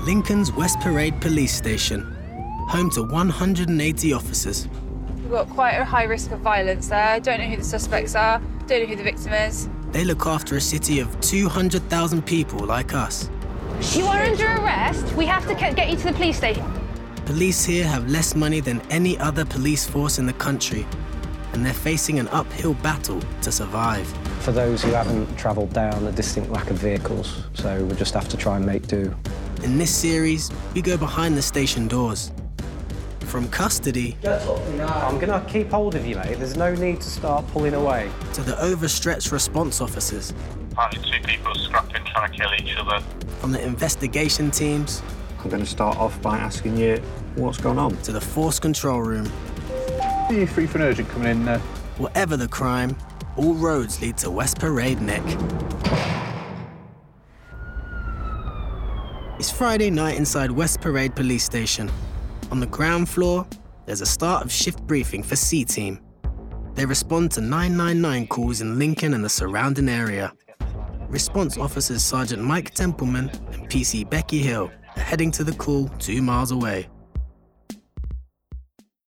Lincoln's West Parade Police Station, home to 180 officers. We've got quite a high risk of violence there. Don't know who the suspects are, don't know who the victim is. They look after a city of 200,000 people like us. You are under arrest. We have to get you to the police station. Police here have less money than any other police force in the country, and they're facing an uphill battle to survive. For those who haven't travelled down, a distinct lack of vehicles, so we'll just have to try and make do. In this series, we go behind the station doors. From custody I'm going to keep hold of you, mate. There's no need to start pulling away. to the overstretched response officers. Apparently 2 people scrapping, trying to kill each other. From the investigation teams I'm going to start off by asking you what's going on. to the force control room. Are you free for an urgent coming in? Whatever the crime, all roads lead to West Parade Nick. It's Friday night inside West Parade Police Station. On the ground floor, there's a start of shift briefing for C-Team. They respond to 999 calls in Lincoln and the surrounding area. Response officers Sergeant Mike Templeman and PC Becky Hill are heading to the call 2 miles away.